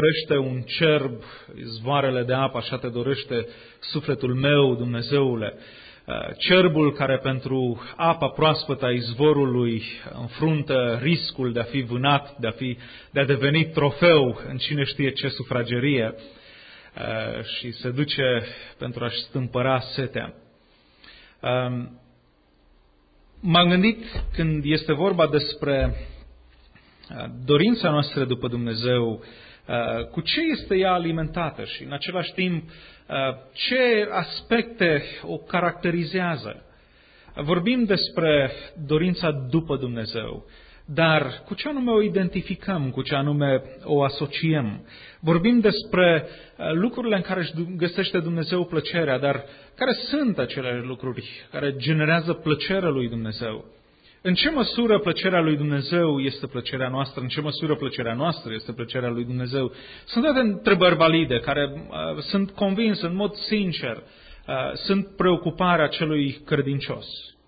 dorește un cerb, izvoarele de apă, așa te dorește sufletul meu, Dumnezeule. Cerbul care pentru apa proaspătă a izvorului înfruntă riscul de a fi vânat, de a deveni trofeu în cine știe ce sufragerie și se duce pentru a-și stâmpăra setea. M-am gândit când este vorba despre dorința noastră după Dumnezeu, cu ce este ea alimentată și în același timp ce aspecte o caracterizează. Vorbim despre dorința după Dumnezeu, dar cu ce anume o identificăm, cu ce anume o asociem. Vorbim despre lucrurile în care își găsește Dumnezeu plăcerea, dar care sunt acele lucruri care generează plăcerea lui Dumnezeu? În ce măsură plăcerea lui Dumnezeu este plăcerea noastră? În ce măsură plăcerea noastră este plăcerea lui Dumnezeu? Sunt toate întrebări valide care sunt convins în mod sincer, sunt preocuparea celui credincios.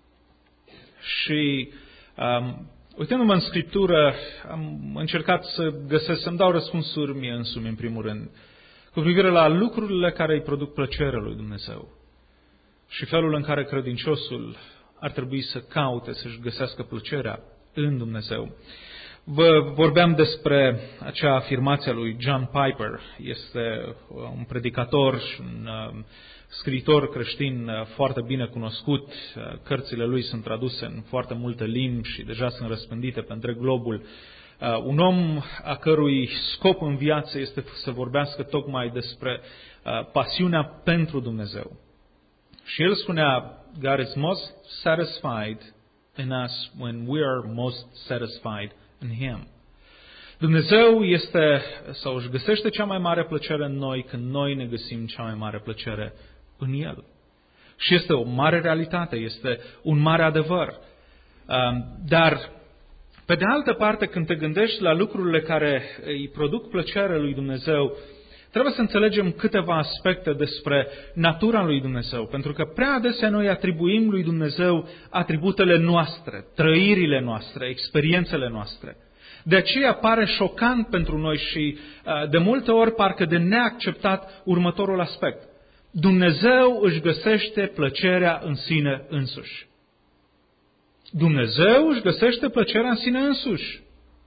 Și uitându-mă în Scriptură, am încercat să-mi dau răspunsuri mie însumi, în primul rând, cu privire la lucrurile care îi produc plăcerea lui Dumnezeu și felul în care credinciosul ar trebui să caute, să-și găsească plăcerea în Dumnezeu. Vă vorbeam despre acea afirmație a lui John Piper. Este un predicator și un scriitor creștin foarte bine cunoscut. Cărțile lui sunt traduse în foarte multe limbi și deja sunt răspândite pe întreg globul. Un om a cărui scop în viață este să vorbească tocmai despre pasiunea pentru Dumnezeu. Și el spunea, God is most satisfied in us when we are most satisfied in Him. Dumnezeu își găsește cea mai mare plăcere în noi când noi ne găsim cea mai mare plăcere în El. Și este o mare realitate, este un mare adevăr. Dar, pe de altă parte, când te gândești la lucrurile care îi produc plăcerea lui Dumnezeu, trebuie să înțelegem câteva aspecte despre natura lui Dumnezeu, pentru că prea adesea noi atribuim lui Dumnezeu atributele noastre, trăirile noastre, experiențele noastre. De aceea pare șocant pentru noi și de multe ori parcă de neacceptat următorul aspect. Dumnezeu își găsește plăcerea în sine însuși. Dumnezeu își găsește plăcerea în sine însuși.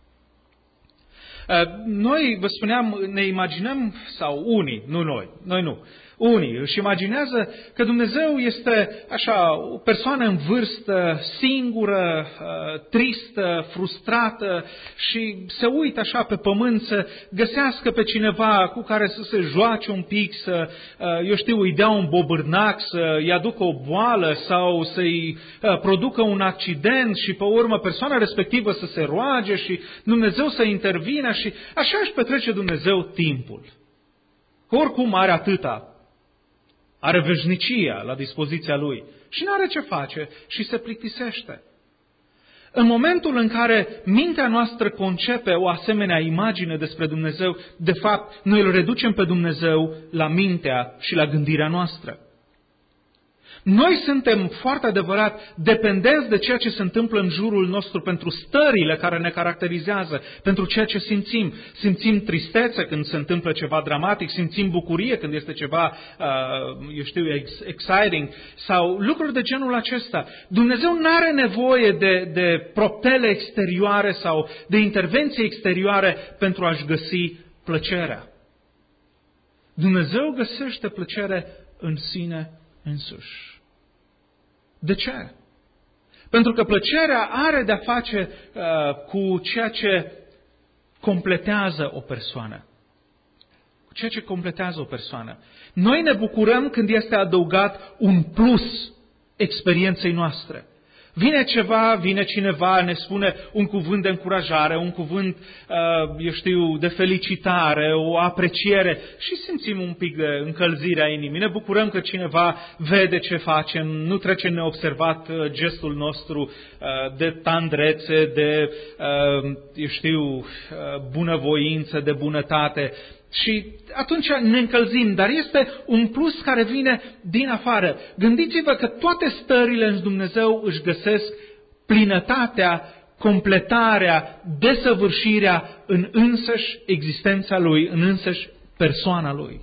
Noi, vă spuneam, ne imaginăm, sau unii, nu noi nu, unii își imaginează că Dumnezeu este așa o persoană în vârstă, singură, tristă, frustrată și se uită așa pe pământ să găsească pe cineva cu care să se joace un pic, îi dea un bobârnac, să-i aducă o boală sau să-i producă un accident și pe urmă persoana respectivă să se roage și Dumnezeu să intervină și așa își petrece Dumnezeu timpul. Oricum are atâta. Are veșnicia la dispoziția Lui și nu are ce face și se plictisește. În momentul în care mintea noastră concepe o asemenea imagine despre Dumnezeu, de fapt, noi îl reducem pe Dumnezeu la mintea și la gândirea noastră. Noi suntem foarte adevărat dependenți de ceea ce se întâmplă în jurul nostru pentru stările care ne caracterizează, pentru ceea ce simțim. Simțim tristețe când se întâmplă ceva dramatic, simțim bucurie când este ceva, exciting, sau lucruri de genul acesta. Dumnezeu nu are nevoie de propele exterioare sau de intervenție exterioare pentru a-și găsi plăcerea. Dumnezeu găsește plăcere în sine însuși. De ce? Pentru că plăcerea are de-a face cu ceea ce completează o persoană. Cu ceea ce completează o persoană. Noi ne bucurăm când este adăugat un plus experienței noastre. Vine cineva, ne spune un cuvânt de încurajare, un cuvânt, de felicitare, o apreciere și simțim un pic de încălzire a inimii. Ne bucurăm că cineva vede ce facem, nu trece neobservat gestul nostru de tandrețe, de, bunăvoință, de bunătate. Și atunci ne încălzim, dar este un plus care vine din afară. Gândiți-vă că toate stările în Dumnezeu își găsesc plinătatea completarea, desăvârșirea în însăși existența Lui, în însăși persoana Lui.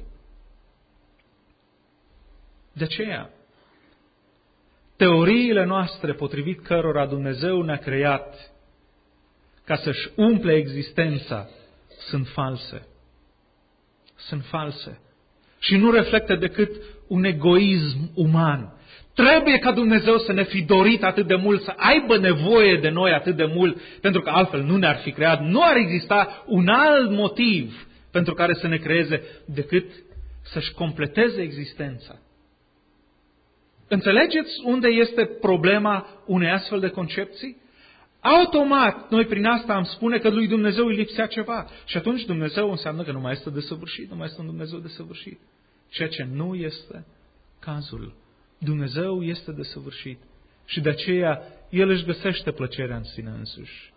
De aceea, teoriile noastre potrivit cărora Dumnezeu ne-a creat ca să-și umple existența sunt false. Sunt false. Și nu reflectă decât un egoism uman. Trebuie ca Dumnezeu să ne fi dorit atât de mult, să aibă nevoie de noi atât de mult, pentru că altfel nu ne-ar fi creat. Nu ar exista un alt motiv pentru care să ne creeze decât să-și completeze existența. Înțelegeți unde este problema unei astfel de concepții? Automat, noi prin asta am spune că lui Dumnezeu îi lipsea ceva. Și atunci Dumnezeu înseamnă că nu mai este desăvârșit, nu mai este un Dumnezeu desăvârșit. Ceea ce nu este cazul. Dumnezeu este desăvârșit. Și de aceea El își găsește plăcerea în sine însuși.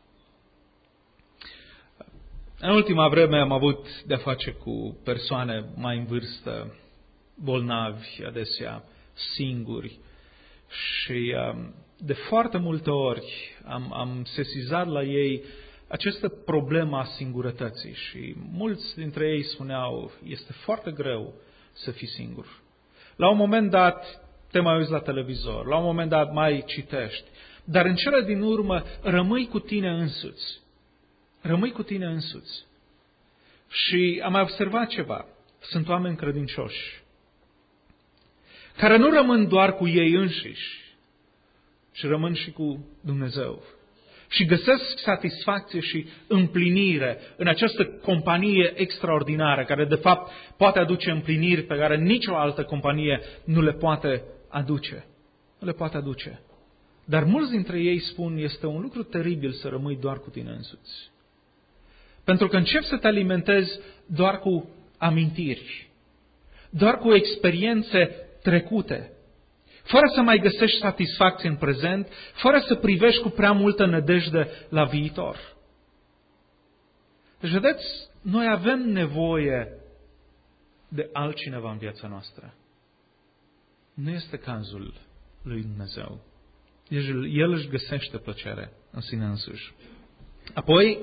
În ultima vreme am avut de-a face cu persoane mai în vârstă, bolnavi, adesea singuri. Și de foarte multe ori am sesizat la ei această problemă a singurătății. Și mulți dintre ei spuneau, este foarte greu să fii singur. La un moment dat te mai uiți la televizor, la un moment dat mai citești, dar în cele din urmă rămâi cu tine însuți. Rămâi cu tine însuți. Și am mai observat ceva. Sunt oameni credincioși care nu rămân doar cu ei înșiși, ci rămân și cu Dumnezeu. Și găsesc satisfacție și împlinire în această companie extraordinară, care de fapt poate aduce împliniri pe care nicio altă companie nu le poate aduce. Nu le poate aduce. Dar mulți dintre ei spun, este un lucru teribil să rămâi doar cu tine însuți. Pentru că începi să te alimentezi doar cu amintiri, doar cu experiențe trecute, fără să mai găsești satisfacție în prezent, fără să privești cu prea multă nădejde la viitor. Deci, vedeți, noi avem nevoie de altcineva în viața noastră. Nu este cazul lui Dumnezeu. El își găsește plăcere în sine însuși. Apoi,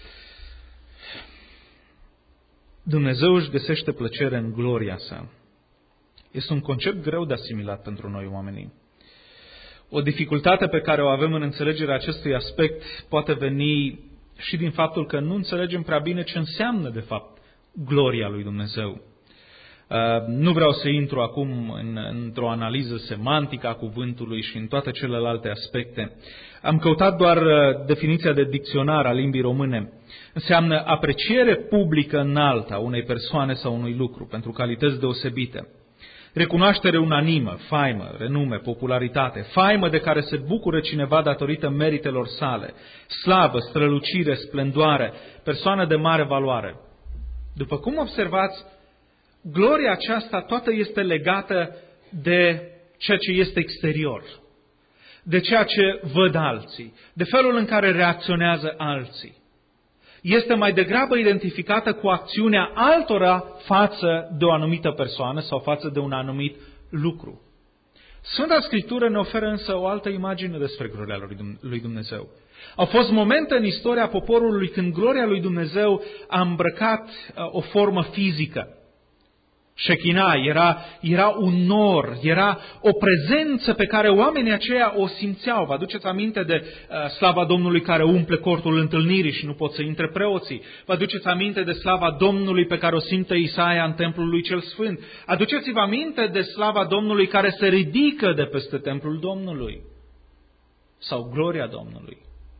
Dumnezeu își găsește plăcere în gloria sa. Este un concept greu de asimilat pentru noi oamenii. O dificultate pe care o avem în înțelegerea acestui aspect poate veni și din faptul că nu înțelegem prea bine ce înseamnă, de fapt, gloria lui Dumnezeu. Nu vreau să intru acum într-o analiză semantică a cuvântului și în toate celelalte aspecte. Am căutat doar definiția de dicționar a limbii române. Înseamnă apreciere publică înaltă a unei persoane sau unui lucru pentru calități deosebite. Recunoaștere unanimă, faimă, renume, popularitate, faimă de care se bucură cineva datorită meritelor sale, slavă, strălucire, splendoare, persoană de mare valoare. După cum observați, gloria aceasta toată este legată de ceea ce este exterior, de ceea ce văd alții, de felul în care reacționează alții. Este mai degrabă identificată cu acțiunea altora față de o anumită persoană sau față de un anumit lucru. Sfânta Scriptură ne oferă însă o altă imagine despre gloria lui Dumnezeu. Au fost momente în istoria poporului când gloria lui Dumnezeu a îmbrăcat o formă fizică. Șechina era un nor, era o prezență pe care oamenii aceia o simțeau. Vă aduceți aminte de slava Domnului care umple cortul întâlnirii și nu pot să intre preoții? Vă aduceți aminte de slava Domnului pe care o simte Isaia în templul lui cel sfânt? Aduceți-vă aminte de slava Domnului care se ridică de peste templul Domnului? Sau gloria Domnului?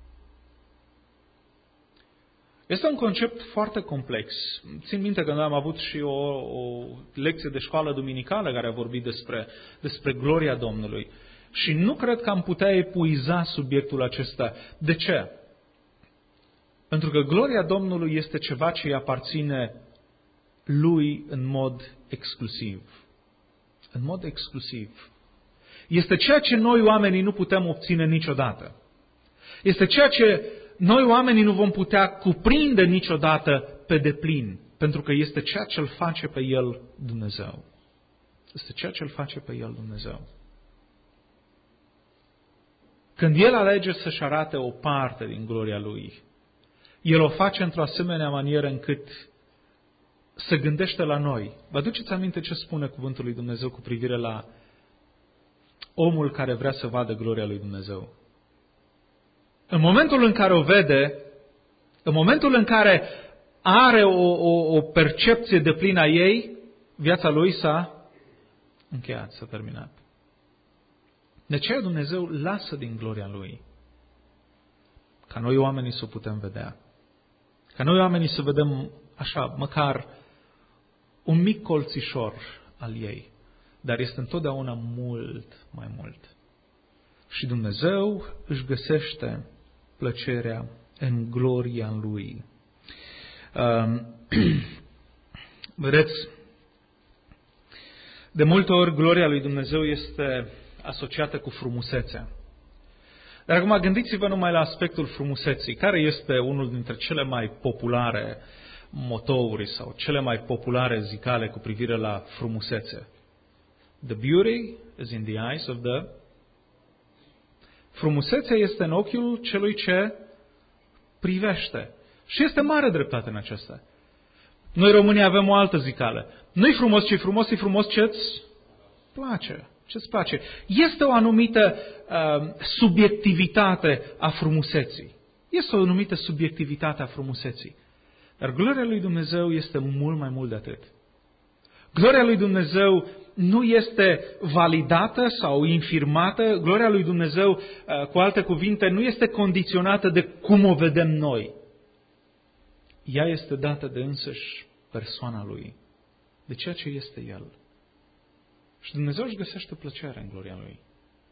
Este un concept foarte complex. Țin minte că noi am avut și o lecție de școală duminicală care a vorbit despre gloria Domnului. Și nu cred că am putea epuiza subiectul acesta. De ce? Pentru că gloria Domnului este ceva ce îi aparține Lui în mod exclusiv. În mod exclusiv. Este ceea ce noi oamenii nu putem obține niciodată. Este ceea ce noi oamenii nu vom putea cuprinde niciodată pe deplin, pentru că este ceea ce îl face pe El Dumnezeu. Este ceea ce îl face pe El Dumnezeu. Când El alege să-și arate o parte din gloria Lui, El o face într-o asemenea manieră încât se gândește la noi. Vă aduceți aminte ce spune cuvântul lui Dumnezeu cu privire la omul care vrea să vadă gloria lui Dumnezeu? În momentul în care o vede, în momentul în care are o percepție deplină a ei, viața lui s-a încheiat, s-a terminat. De aceea Dumnezeu lasă din gloria Lui, ca noi oamenii să o putem vedea. Ca noi oamenii să vedem așa, măcar un mic colțișor al ei, dar este întotdeauna mult mai mult. Și Dumnezeu își găsește plăcerea în gloria Lui. Vedeți, de multe ori gloria lui Dumnezeu este asociată cu frumusețea. Dar acum gândiți-vă numai la aspectul frumuseții, care este unul dintre cele mai populare motouri sau cele mai populare zicale cu privire la frumusețe. The beauty is in the eyes of the... Frumusețea este în ochiul celui ce privește. Și este mare dreptate în aceasta. Noi românii avem o altă zicală. Nu-i frumos ce-i frumos, e frumos ce-ți place. Ce-ți place. Este o anumită subiectivitate a frumuseții. Este o anumită subiectivitate a frumuseții. Dar gloria lui Dumnezeu este mult mai mult de atât. Gloria lui Dumnezeu nu este validată sau infirmată. Gloria lui Dumnezeu, cu alte cuvinte, nu este condiționată de cum o vedem noi. Ea este dată de însăși persoana Lui, de ceea ce este El. Și Dumnezeu își găsește plăcere în gloria Lui.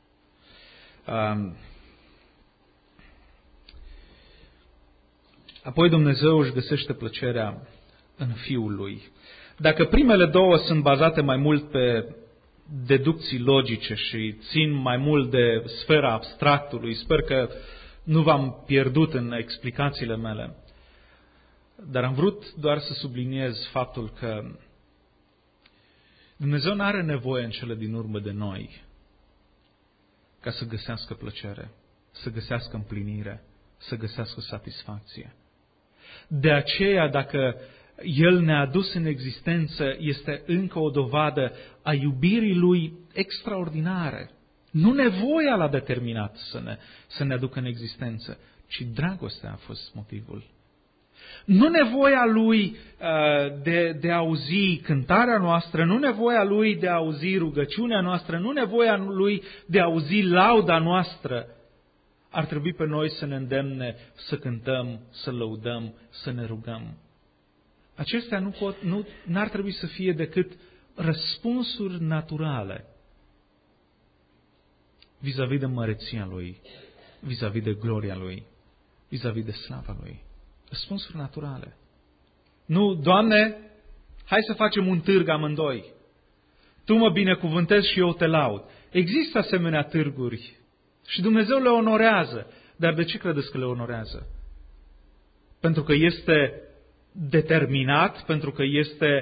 Apoi Dumnezeu își găsește plăcerea în Fiul Lui. Dacă primele două sunt bazate mai mult pe deducții logice și țin mai mult de sfera abstractului, sper că nu v-am pierdut în explicațiile mele, dar am vrut doar să subliniez faptul că Dumnezeu nu are nevoie în cele din urmă de noi ca să găsească plăcere, să găsească împlinire, să găsească satisfacție. De aceea, dacă El ne-a adus în existență, este încă o dovadă a iubirii Lui extraordinare. Nu nevoia l-a determinat să ne aducă în existență, ci dragostea a fost motivul. Nu nevoia Lui de a auzi cântarea noastră, nu nevoia Lui de a auzi rugăciunea noastră, nu nevoia Lui de a auzi lauda noastră. Ar trebui pe noi să ne îndemne să cântăm, să lăudăm, să ne rugăm. Acestea n-ar trebui să fie decât răspunsuri naturale vis-a-vis de măreția Lui, vis-a-vis de gloria Lui, vis-a-vis de slava Lui. Răspunsuri naturale. Nu, Doamne, hai să facem un târg amândoi. Tu mă binecuvântezi și eu te laud. Există asemenea târguri și Dumnezeu le onorează. Dar de ce credeți că le onorează? Pentru că este determinat, pentru că este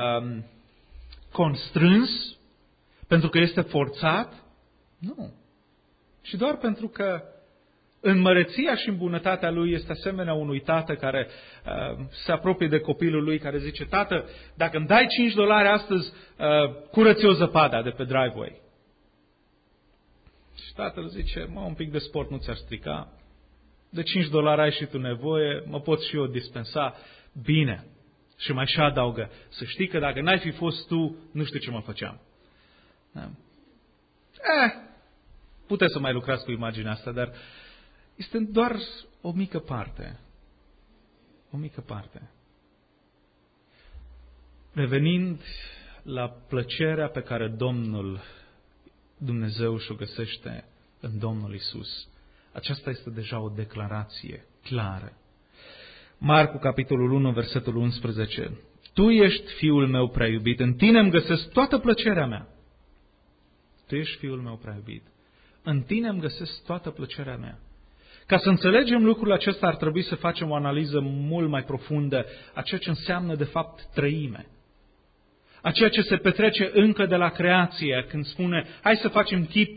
constrâns, pentru că este forțat? Nu. Și doar pentru că în măreția și în bunătatea Lui este asemenea unui tată care se apropie de copilul lui, care zice: Tată, dacă îmi dai $5 astăzi, curăț-o zăpada de pe driveway. Și tatăl zice: un pic de sport nu ți-ar strica, de $5 ai și tu nevoie, mă pot și eu dispensa. Bine. Și mai și adaugă: să știi că dacă n-ai fi fost tu, nu știu ce mă făceam. Da. Puteți să mai lucrați cu imaginea asta, dar este doar o mică parte. O mică parte. Revenind la plăcerea pe care Domnul Dumnezeu și-o găsește în Domnul Isus. Aceasta este deja o declarație clară. Marcu, capitolul 1, versetul 11. Tu ești Fiul meu prea iubit, în tine îmi găsesc toată plăcerea mea. Tu ești Fiul meu prea iubit. În tine îmi găsesc toată plăcerea mea. Ca să înțelegem lucrul acesta, ar trebui să facem o analiză mult mai profundă a ceea ce înseamnă de fapt trăime. A ceea ce se petrece încă de la creație, când spune: hai să facem chip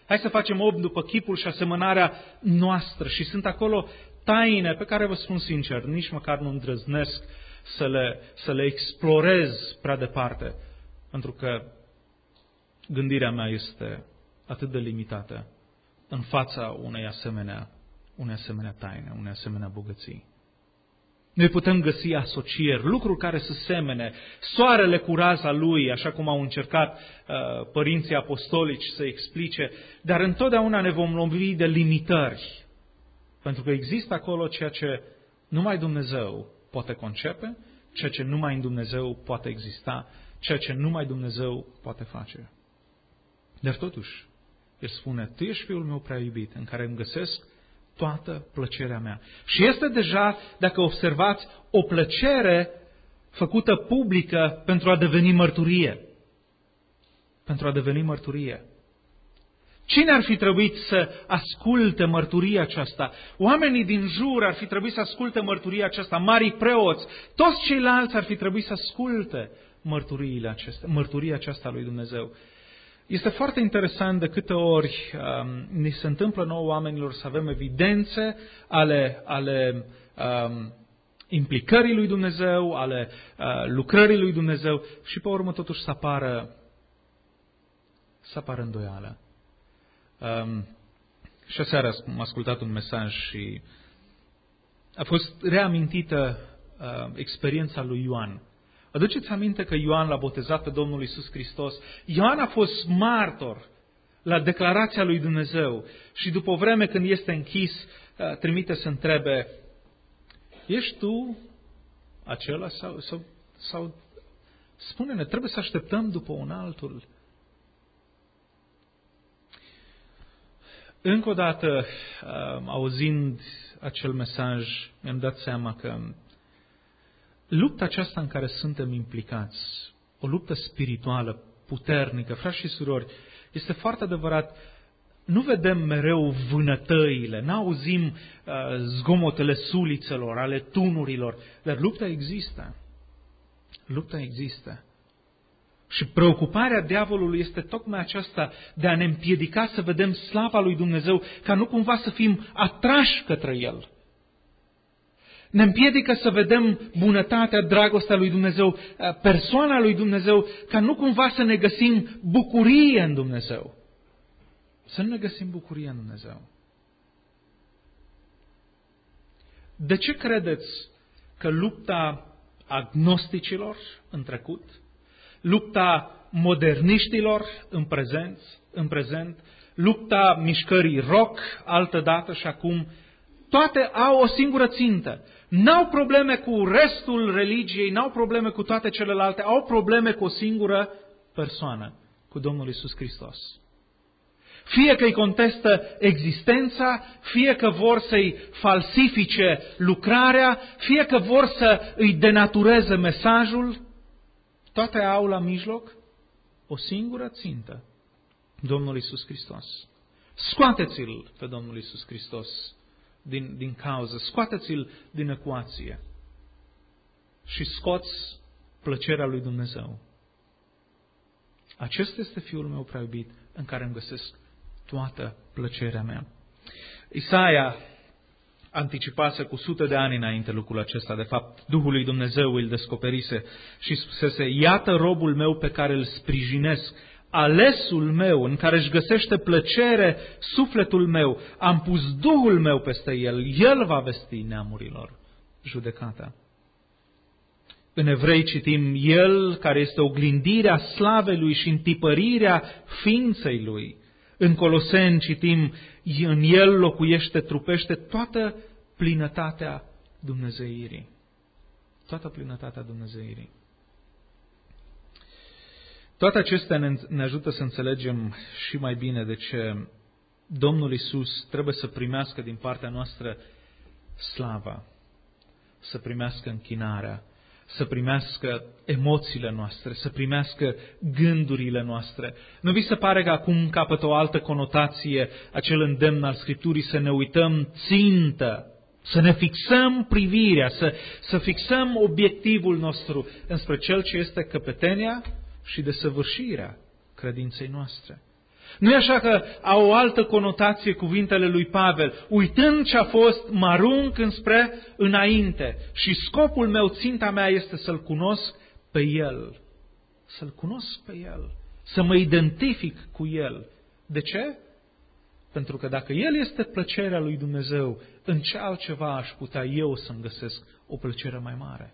Hai să facem om după chipul și asemănarea noastră. Și sunt acolo taine pe care vă spun sincer, nici măcar nu îndrăznesc să le explorez prea departe, pentru că gândirea mea este atât de limitată în fața unei asemenea taine, unei asemenea bogății. Noi putem găsi asocieri, lucruri care să semene, soarele cu raza lui, așa cum au încercat părinții apostolici să explice, dar întotdeauna ne vom lovi de limitări, pentru că există acolo ceea ce numai Dumnezeu poate concepe, ceea ce numai în Dumnezeu poate exista, ceea ce numai Dumnezeu poate face. Dar totuși, El spune, Tu ești Fiul meu prea iubit, în care îmi găsesc toată plăcerea mea. Și este deja, dacă observați, o plăcere făcută publică pentru a deveni mărturie. Pentru a deveni mărturie. Cine ar fi trebuit să asculte mărturia aceasta? Oamenii din jur ar fi trebuit să asculte mărturia aceasta, marii preoți, toți ceilalți ar fi trebuit să asculte mărturia aceasta lui Dumnezeu. Este foarte interesant de câte ori ni se întâmplă nouă oamenilor să avem evidențe ale implicării lui Dumnezeu, ale lucrării lui Dumnezeu și pe urmă totuși să apară îndoială. Și aseară am ascultat un mesaj și a fost reamintită experiența lui Ioan. Aduceți aminte că Ioan l-a botezat pe Domnul Iisus Hristos. Ioan a fost martor la declarația lui Dumnezeu și după o vreme când este închis, trimite să întrebe, ești tu acela sau spune-ne, trebuie să așteptăm după un altul? Încă o dată, auzind acel mesaj, mi-am dat seama că lupta aceasta în care suntem implicați, o luptă spirituală, puternică, frați și surori, este foarte adevărat. Nu vedem mereu vânătăile, n-auzim zgomotele sulițelor, ale tunurilor, dar lupta există. Lupta există. Și preocuparea diavolului este tocmai aceasta de a ne împiedica să vedem slava lui Dumnezeu, ca nu cumva să fim atrași către El. Ne împiedică să vedem bunătatea, dragostea lui Dumnezeu, persoana lui Dumnezeu, ca nu cumva să ne găsim bucurie în Dumnezeu. Să nu ne găsim bucurie în Dumnezeu. De ce credeți că lupta agnosticilor în trecut, lupta moderniștilor în prezent, lupta mișcării rock altădată și acum, toate au o singură țintă. N-au probleme cu restul religiei, n-au probleme cu toate celelalte, au probleme cu o singură persoană, cu Domnul Iisus Hristos. Fie că îi contestă existența, fie că vor să-i falsifice lucrarea, fie că vor să îi denatureze mesajul, toate au la mijloc o singură țintă, Domnul Iisus Hristos. Scoateți-L pe Domnul Iisus Hristos din cauză, scoateți-L din ecuație și scoți plăcerea lui Dumnezeu. Acesta este Fiul meu prea iubit, în care îmi găsesc toată plăcerea mea. Isaia anticipase cu 100 de ani înainte lucrul acesta. De fapt, Duhul lui Dumnezeu îl descoperise și spusese, iată robul meu pe care îl sprijinesc, alesul meu în care își găsește plăcere sufletul meu, am pus Duhul meu peste el va vesti neamurilor judecata. În Evrei citim, El care este oglindirea slavei Lui și întipărirea ființei Lui. În Coloseni citim, în El locuiește, trupește toată plinătatea Dumnezeirii. Toată plinătatea Dumnezeirii. Toate acestea ne ajută să înțelegem și mai bine de ce Domnul Iisus trebuie să primească din partea noastră slava, să primească închinarea, să primească emoțiile noastre, să primească gândurile noastre. Nu vi se pare că acum capătă o altă conotație acel îndemn al Scripturii să ne uităm țintă, să ne fixăm privirea, să fixăm obiectivul nostru înspre Cel ce este căpetenia și desăvârșirea credinței noastre. Nu e așa că au o altă conotație cuvintele lui Pavel? Uitând ce a fost, mă arunc înspre înainte și scopul meu, ținta mea este să-L cunosc pe El. Să-L cunosc pe El. Să mă identific cu El. De ce? Pentru că dacă El este plăcerea lui Dumnezeu, în ce altceva aș putea eu să-mi găsesc o plăcere mai mare?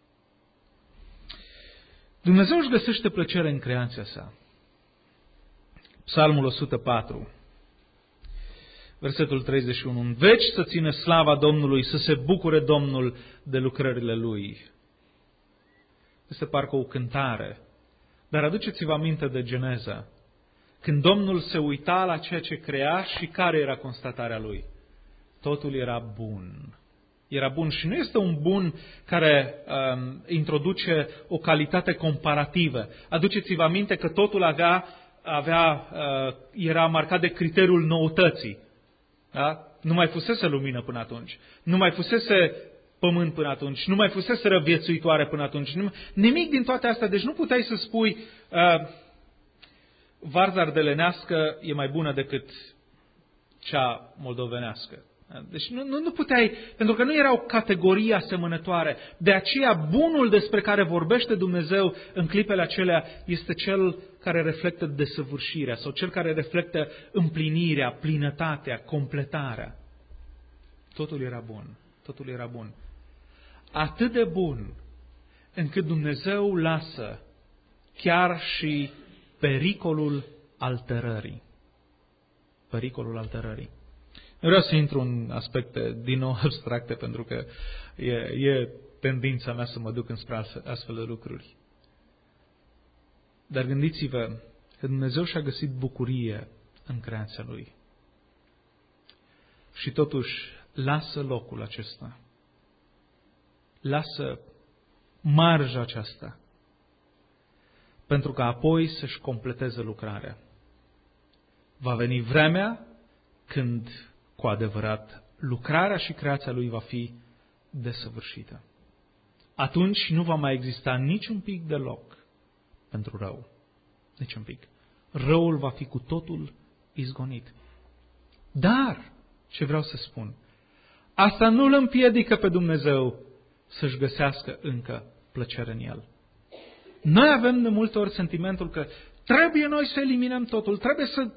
Dumnezeu își găsește plăcere în creația sa. Psalmul 104, versetul 31. În veci să țină slava Domnului, să se bucure Domnul de lucrările Lui. Este parcă o cântare. Dar aduceți-vă aminte de Geneza, când Domnul se uita la ceea ce crea și care era constatarea Lui. Totul era bun. Era bun și nu este un bun care introduce o calitate comparativă. Aduceți-vă aminte că totul era marcat de criteriul noutății. Da? Nu mai fusese lumină până atunci. Nu mai fusese pământ până atunci. Nu mai fusese viețuitoare până atunci. Nimic din toate astea. Deci nu puteai să spui varza ardelenească e mai bună decât cea moldovenească. Deci nu puteai, pentru că nu era o categorie asemănătoare. De aceea bunul despre care vorbește Dumnezeu în clipele acelea este cel care reflectă desăvârșirea sau cel care reflectă împlinirea, plinătatea, completarea. Totul era bun. Totul era bun. Atât de bun încât Dumnezeu lasă chiar și pericolul alterării. Pericolul alterării. Nu vreau să intru în aspecte din nou abstracte, pentru că e tendința mea să mă duc înspre astfel de lucruri. Dar gândiți-vă că Dumnezeu și-a găsit bucurie în creația Lui. Și totuși lasă locul acesta. Lasă marja aceasta. Pentru că apoi să-și completeze lucrarea. Va veni vremea când cu adevărat lucrarea și creația Lui va fi desăvârșită. Atunci nu va mai exista niciun pic de loc pentru rău. Nici un pic. Răul va fi cu totul izgonit. Dar, ce vreau să spun, asta nu îl împiedică pe Dumnezeu să-și găsească încă plăcere în El. Noi avem de multe ori sentimentul că trebuie noi să eliminăm totul, trebuie să...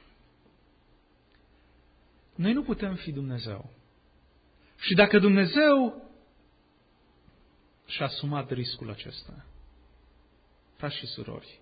Noi nu putem fi Dumnezeu. Și dacă Dumnezeu și-a asumat riscul acesta, frați și surori,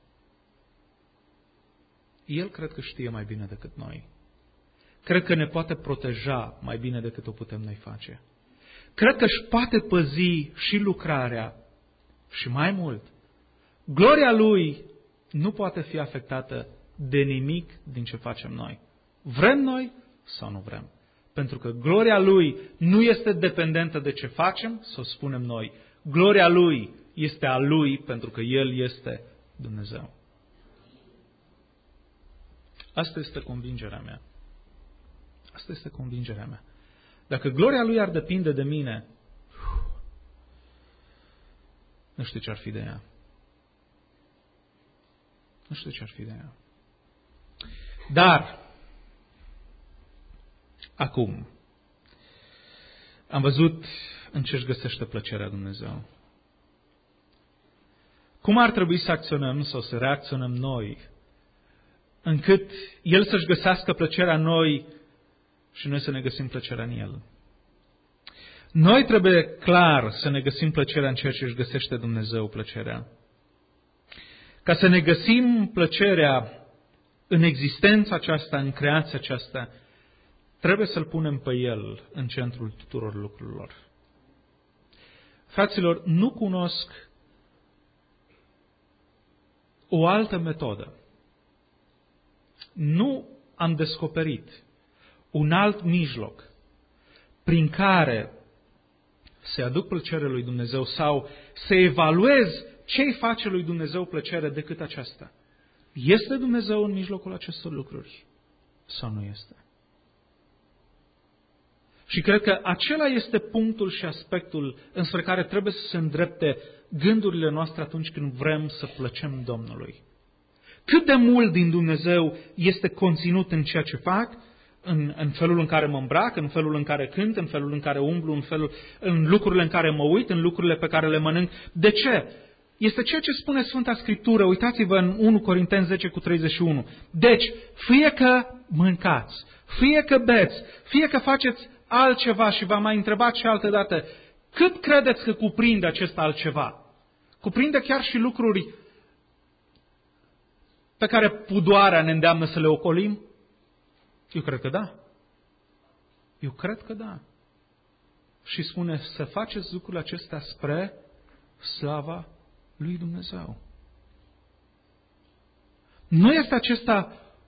El cred că știe mai bine decât noi. Cred că ne poate proteja mai bine decât o putem noi face. Cred că își poate păzi și lucrarea și mai mult. Gloria Lui nu poate fi afectată de nimic din ce facem noi. Vrem noi sau nu vrem? Pentru că gloria Lui nu este dependentă de ce facem, să o spunem noi. Gloria Lui este a Lui pentru că El este Dumnezeu. Asta este convingerea mea. Asta este convingerea mea. Dacă gloria Lui ar depinde de mine, nu știu ce ar fi de ea. Nu știu ce ar fi de ea. Dar, acum, am văzut în ce își găsește plăcerea Dumnezeu. Cum ar trebui să acționăm sau să reacționăm noi, încât El să-și găsească plăcerea în noi și noi să ne găsim plăcerea în El? Noi trebuie clar să ne găsim plăcerea în ceea ce își găsește Dumnezeu plăcerea. Ca să ne găsim plăcerea în existența aceasta, în creația aceasta, trebuie să-L punem pe El în centrul tuturor lucrurilor. Fraților, nu cunosc o altă metodă. Nu am descoperit un alt mijloc prin care să aduc plăcere lui Dumnezeu sau să evaluez ce-i face lui Dumnezeu plăcere decât aceasta. Este Dumnezeu în mijlocul acestor lucruri sau nu este? Și cred că acela este punctul și aspectul înspre care trebuie să se îndrepte gândurile noastre atunci când vrem să plăcem Domnului. Cât de mult din Dumnezeu este conținut în ceea ce fac, în felul în care mă îmbrac, în felul în care cânt, în felul în care umblu, în lucrurile în care mă uit, în lucrurile pe care le mănânc. De ce? Este ceea ce spune Sfânta Scriptură. Uitați-vă în 1 Corinteni 10:31. Deci, fie că mâncați, fie că beți, fie că faceți altceva, și v-am mai întrebat și altă dată, cât credeți că cuprinde acest altceva? Cuprinde chiar și lucruri pe care pudoarea ne îndeamnă să le ocolim? Eu cred că da. Eu cred că da. Și spune să faceți lucrurile acestea spre slava lui Dumnezeu. Nu este acesta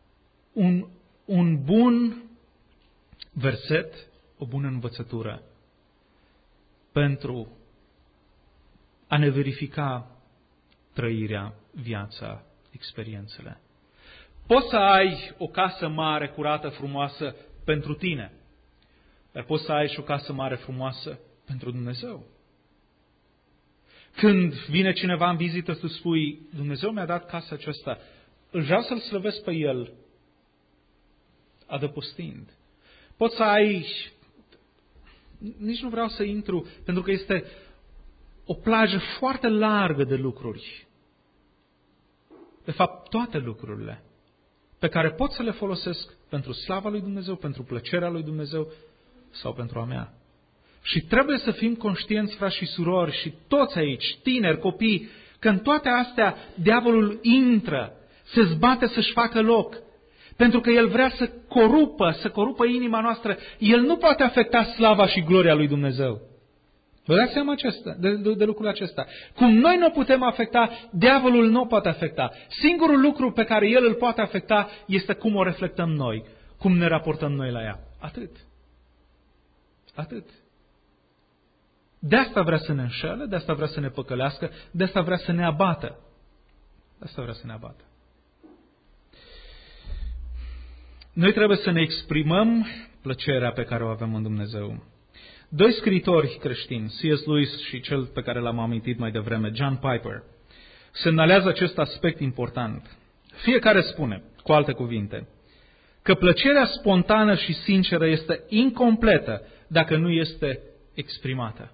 un bun verset, o bună învățătură pentru a ne verifica trăirea, viața, experiențele. Poți să ai o casă mare, curată, frumoasă pentru tine, dar poți să ai și o casă mare, frumoasă pentru Dumnezeu. Când vine cineva în vizită, tu spui, Dumnezeu mi-a dat casa aceasta, vreau să-L slăvesc pe El, adăpostind. Poți să ai, nici nu vreau să intru, pentru că este o plajă foarte largă de lucruri. De fapt, toate lucrurile pe care pot să le folosesc pentru slava lui Dumnezeu, pentru plăcerea lui Dumnezeu sau pentru a mea. Și trebuie să fim conștienți, frați și surori, și toți aici, tineri, copii, că în toate astea diavolul intră, se zbate să-și facă loc, pentru că el vrea să corupă inima noastră. El nu poate afecta slava și gloria lui Dumnezeu. Vă dați seama de lucrul acesta? Cum noi nu putem afecta, diavolul nu poate afecta. Singurul lucru pe care el îl poate afecta este cum o reflectăm noi, cum ne raportăm noi la ea. Atât. Atât. De asta vrea să ne înșele, de asta vrea să ne păcălească, de asta vrea să ne abată. De asta vrea să ne abată. Noi trebuie să ne exprimăm plăcerea pe care o avem în Dumnezeu. Doi scriitori creștini, C.S. Lewis și cel pe care l-am amintit mai devreme, John Piper, semnalează acest aspect important. Fiecare spune, cu alte cuvinte, că plăcerea spontană și sinceră este incompletă dacă nu este exprimată.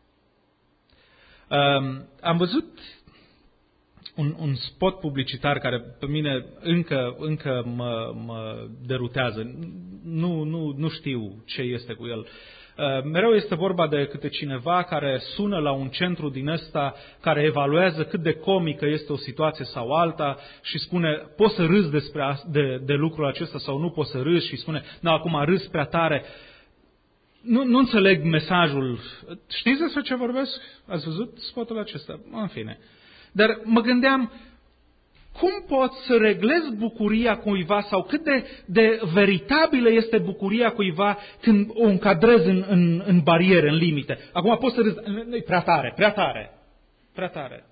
Am văzut un spot publicitar care pe mine încă mă derutează. Nu știu ce este cu el. Mereu este vorba de câte cineva care sună la un centru din ăsta care evaluează cât de comică este o situație sau alta și spune, poți să râzi de lucrul acesta sau nu poți să râzi, și spune, acum râzi prea tare. Nu înțeleg mesajul. Știți despre ce vorbesc? Ați văzut spotul acesta? În fine. Dar mă gândeam, cum poți să reglezi bucuria cuiva sau cât de veritabilă este bucuria cuiva când o încadrezi în bariere, în limite. Acum poți să râzi, prea tare.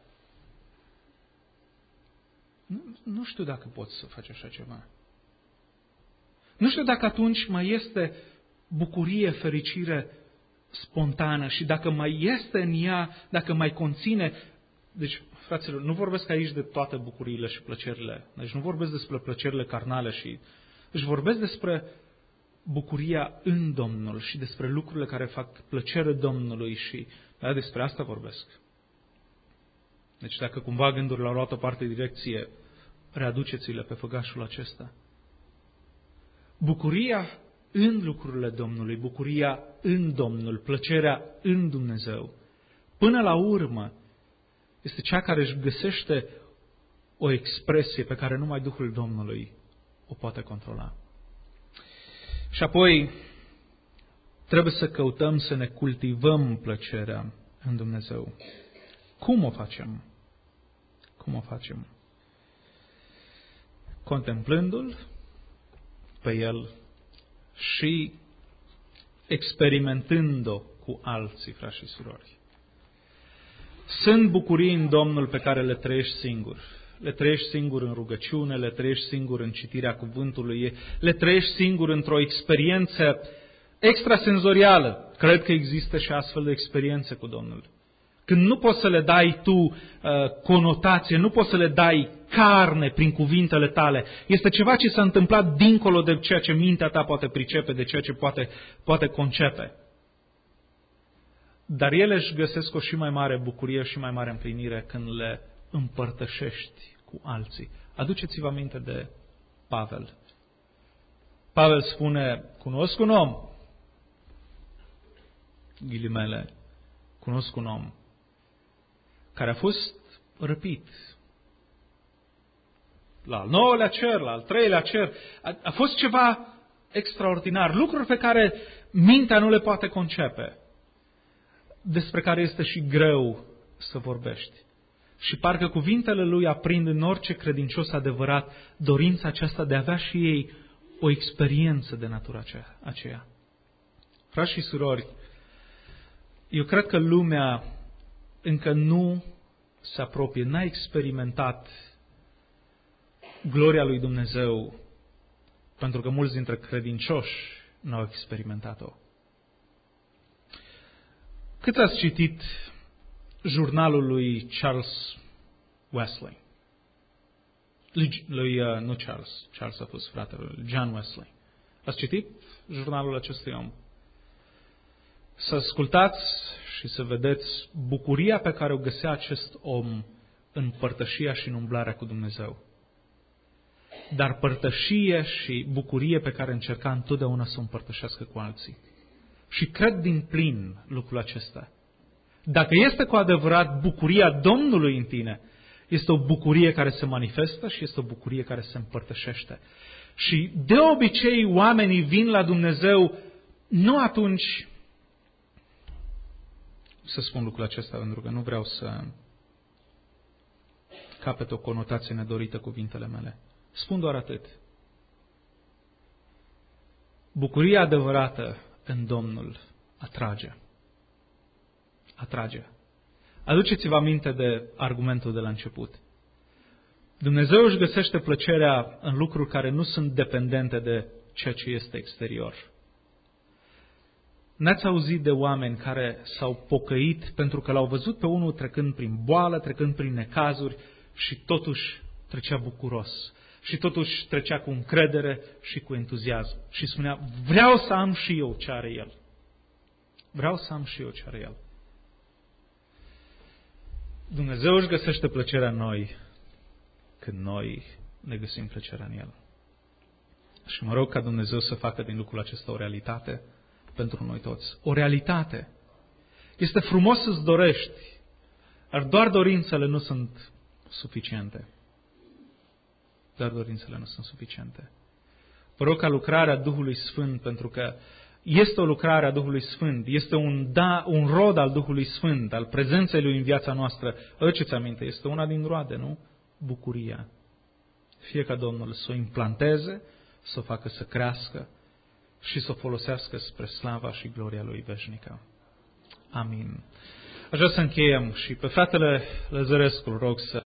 Nu știu dacă poți să faci așa ceva. Nu știu dacă atunci mai este bucurie, fericire spontană și dacă mai este în ea, dacă mai conține. Deci, fraților, nu vorbesc aici de toate bucuriile și plăcerile. Deci nu vorbesc despre plăcerile carnale Deci vorbesc despre bucuria în Domnul și despre lucrurile care fac plăcere Domnului și despre asta vorbesc. Deci dacă cumva gândurile au luat o parte direcție, readuceți-le pe făgașul acesta. Bucuria în lucrurile Domnului, bucuria în Domnul, plăcerea în Dumnezeu, până la urmă, este cea care își găsește o expresie pe care numai Duhul Domnului o poate controla. Și apoi trebuie să căutăm să ne cultivăm plăcerea în Dumnezeu. Cum o facem? Cum o facem? Contemplându-L pe El și experimentând-o cu alții, frați și surori. Sunt bucurii în Domnul pe care le trăiești singur. Le trăiești singur în rugăciune, le trăiești singur în citirea cuvântului, le trăiești singur într-o experiență extrasenzorială. Cred că există și astfel de experiențe cu Domnul. când nu poți să le dai tu conotație, nu poți să le dai carne prin cuvintele tale. Este ceva ce s-a întâmplat dincolo de ceea ce mintea ta poate pricepe, de ceea ce poate concepe. Dar ele își găsesc o și mai mare bucurie și mai mare împlinire când le împărtășești cu alții. Aduceți-vă aminte de Pavel. Pavel spune, cunosc un om, ghilimele, cunosc un om care a fost răpit la al 9-lea cer, la al 3-lea cer. A fost ceva extraordinar, lucruri pe care mintea nu le poate concepe, despre care este și greu să vorbești. Și parcă cuvintele lui aprind în orice credincios adevărat dorința aceasta de a avea și ei o experiență de natura aceea. Frați și surori, eu cred că lumea încă nu se apropie, n-a experimentat gloria lui Dumnezeu, pentru că mulți dintre credincioși n-au experimentat-o. Cât ați citit jurnalul lui Charles Wesley? Nu Charles. Charles a fost fratele lui John Wesley. Ați citit jurnalul acestui om? Să ascultați și să vedeți bucuria pe care o găsea acest om în părtășia și în umblarea cu Dumnezeu. Dar părtășie și bucurie pe care încerca întotdeauna să o împărtășească cu alții. Și cred din plin lucrul acesta. Dacă este cu adevărat bucuria Domnului în tine, este o bucurie care se manifestă și este o bucurie care se împărtășește. Și de obicei oamenii vin la Dumnezeu nu atunci, să spun lucrul acesta pentru că nu vreau să capăt o conotație nedorită cuvintele mele. Spun doar atât. Bucuria adevărată în Domnul atrage. Atrage. Aduceți-vă aminte de argumentul de la început. Dumnezeu își găsește plăcerea în lucruri care nu sunt dependente de ceea ce este exterior. N-ați auzit de oameni care s-au pocăit pentru că l-au văzut pe unul trecând prin boală, trecând prin necazuri și totuși trecea bucuros. Și totuși trecea cu încredere și cu entuziasm. Și spunea, vreau să am și eu ce are el. Vreau să am și eu ce are el. Dumnezeu își găsește plăcerea în noi când noi ne găsim plăcerea în El. Și mă rog ca Dumnezeu să facă din lucrul acesta o realitate pentru noi toți. O realitate. Este frumos să-ți dorești, dar doar dorințele nu sunt suficiente. Doar dorințele nu sunt suficiente. Mă rog ca lucrarea Duhului Sfânt, pentru că este o lucrare a Duhului Sfânt, este un rod al Duhului Sfânt, al prezenței Lui în viața noastră. Aduceți aminte, este una din roade, nu? Bucuria. Fie ca Domnul să o implanteze, să o facă să crească și să o folosească spre slava și gloria Lui veșnică. Amin. Aș vrea să încheiem și pe fratele Lăzărescu rog să